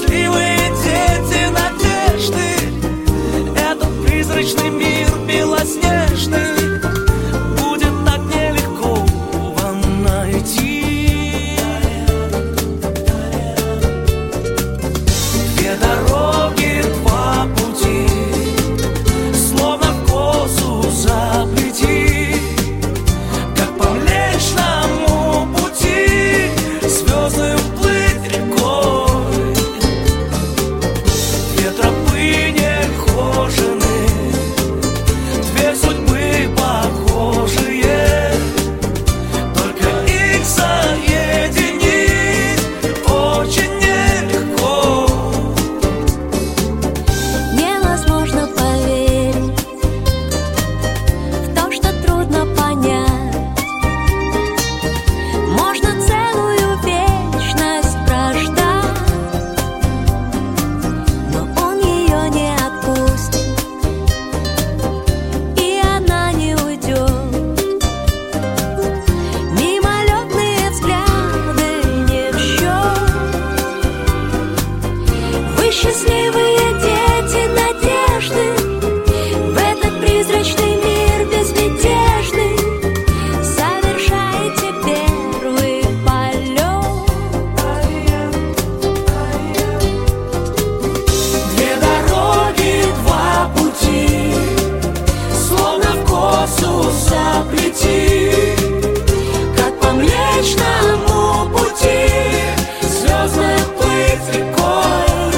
счастливые дети надежды. Этот призрачный мир белоснежный будет так нелегко вам найти. Две дороги, два пути, словно в косу заплети. Как по Млечному пути звездою плыть рекой. Две тропы нехожены, две судьбы похожие, только их соединить очень нелегко. Невозможно поверить в то, что трудно понять. Можно целую вечность прождать, но он ее не отпустит, и она не уйдет. Мимолетные взгляды не в счет. Вы счастливые дети надежды, в этот призрачный мир безмятежный совершаете первый полет. Две дороги, два пути, словно в косу заплети. Как по Млечному пути звездной плыть рекой.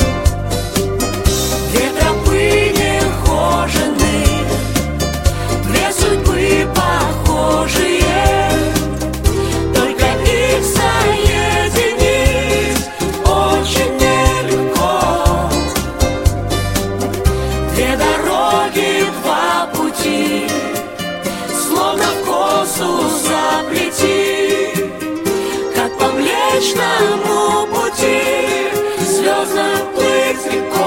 Две тропы нехожены, две судьбы похожие, только их соединить очень нелегко. Две дороги, два пути, словно в косу заплети. Как по Млечному пути звездной плыть рекой.